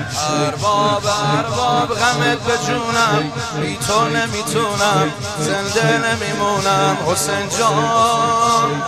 ارباب غمت به جونم، بی تو نمیتونم زنده نمیمونم حسین جان.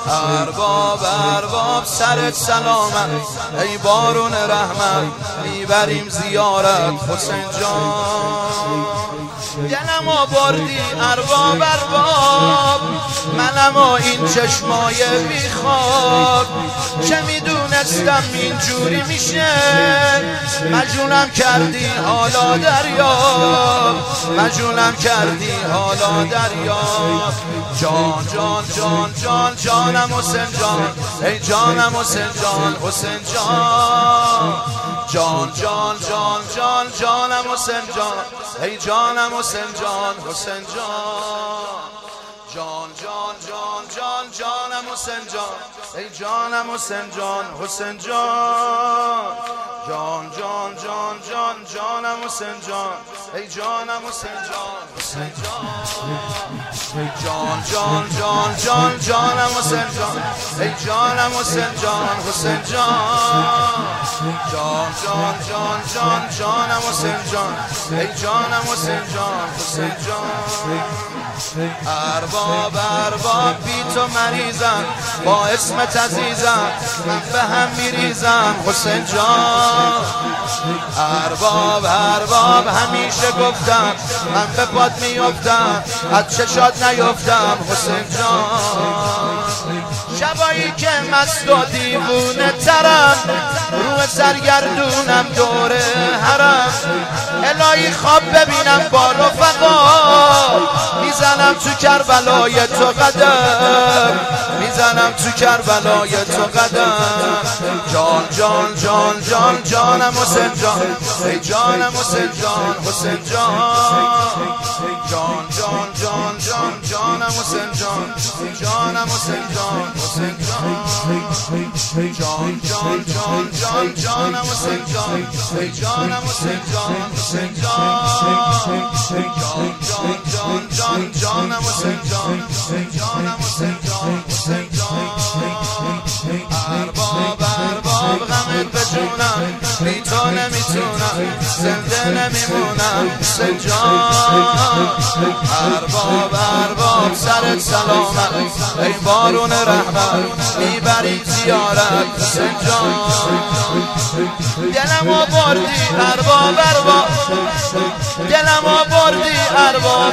ارباب سرت سلامت، ای بارون رحمت میبریم زیارت حسین جان. دلم آوردی ارباب منم و این چشمای بیخواب، چه میدونستم اینجوری میشه، مجنونم کردی حالا دریا، مجنونم کردی حالا دریا. جان جان جان جان جانم حسین جان، ای جانم حسین جان حسین جان. جان جان جان جان جانم حسین جان، ای جانم حسین جان حسین جان. جان جان جان جان جانم حسین جان، ای جانم حسین جان حسین جان. جان جان جان جان جانم حسین جان، ای جانم حسین جان حسین جان. جان جان جان جان جانم حسین جان، ای جانم حسین جان حسین جان. جان جان جان جان جانم حسین جان، ای جانم حسین جان حسین جان. ارباب بی تو مریضم، با اسمت عزیزم من به هم میریزم حسین جان. ارباب همیشه گفتم من به پات میافتم، از چشات نیفتم حسین جان. شبایی که مست و دیوونه ترم، روی سرگردونم دور حرم، الهی خواب ببینم با رفقا، میزنم تو کربلای تو قدم، میزنم تو کربلای تو قدم. جان جان جان جان جانم حسین جان، ای جانم حسین جان حسین جان. جان جان جان جان جانم حسین جان، ای جانم حسین جان حسین جان. جان جان جان جان جانم حسین جان، ای جانم حسین جان حسین جان. جان جان جان جان جانم حسین جان، ای جانم حسین جان حسین جان. ارباب غمت به جونم، بی تو نمیتونم زنده نمیمونم حسین جان. ارباب سرت سلامت، ای بارون رحمت میبری زیارت حسین جان. دلم آوردی ارباب دلم آوردی ارباب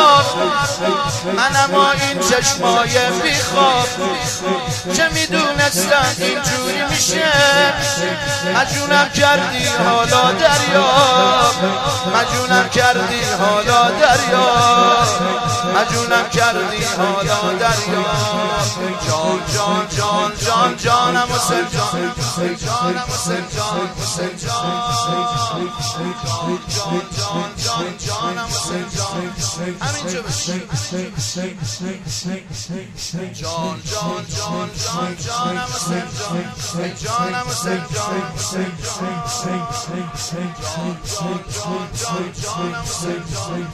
منم و این چشمای بیخواب، چه میدونستم اینجوری میشه، مجنونم کردی حالا دریا، مجنونم کردی حالا دریا، مجنونم کردی حالا دریا. جان جان جان جان جانم حسین جان، ای جانم حسین جان حسین جان. جان جان جان جان جانم حسین جان، همینجا بشی. جان جان جان جان جانم حسین جان، ای جانم حسین جان حسین جان. جان جان جان جان جانم حسین جان.